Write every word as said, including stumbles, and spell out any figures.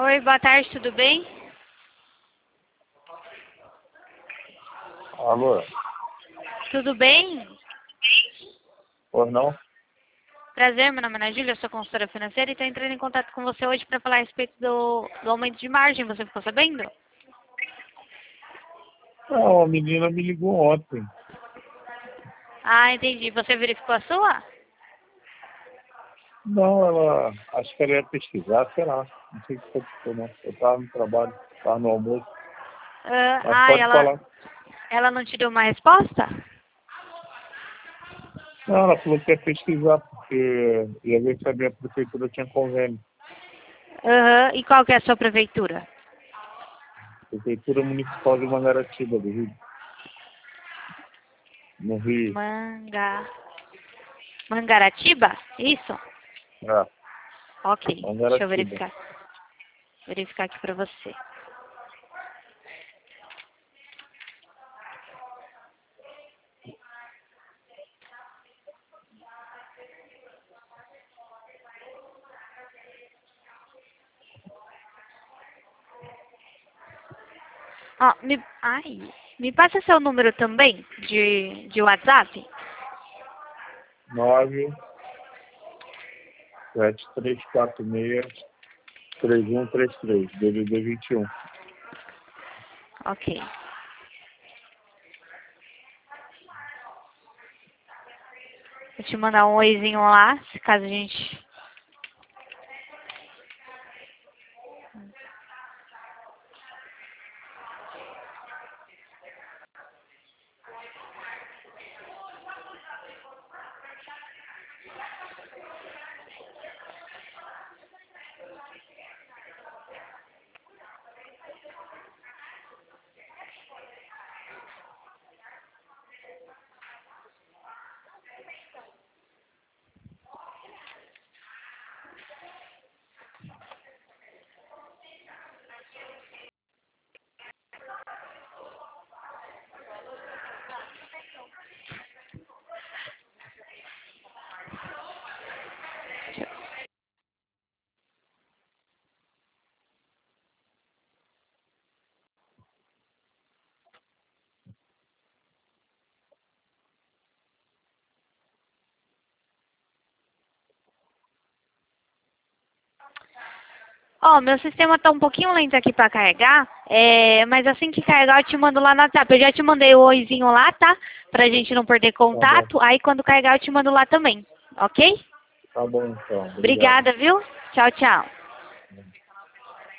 Oi, boa tarde, tudo bem? Alô? Tudo bem? Pois não? Prazer, meu nome é Ana Júlia, eu sou consultora financeira e estou entrando em contato com você hoje para falar a respeito do, do aumento de margem, você ficou sabendo? Não, a menina me ligou ontem. Ah, entendi. Você verificou a sua? Não, ela... Acho que ela ia pesquisar, sei lá. Não sei o que aconteceu, não. Eu estava no trabalho, estava no almoço. Ah, Mas ah, pode ela, falar. ela não te deu uma resposta? Não, ela falou que ia pesquisar, porque ia ver se a minha prefeitura tinha convênio. Aham, e qual que é a sua prefeitura? Prefeitura Municipal de Mangaratiba, do Rio. No Rio. Manga... Mangaratiba? Isso? É, Ok, deixa eu Mangaratiba. verificar. Verificar aqui para você. Ó, me, ai, me passa seu número também de, de WhatsApp? nove sete três quatro seis três um três três, D D D vinte e um. Ok. Vou te mandar um oizinho lá, se caso a gente... Ó, meu sistema tá um pouquinho lento aqui pra carregar, é, mas assim que carregar eu te mando lá no WhatsApp. Eu já te mandei o oizinho lá, tá? Pra gente não perder Tá bom. contato. Aí quando carregar eu te mando lá também, ok? Tá bom, então. Obrigado. Obrigada, viu? Tchau, tchau.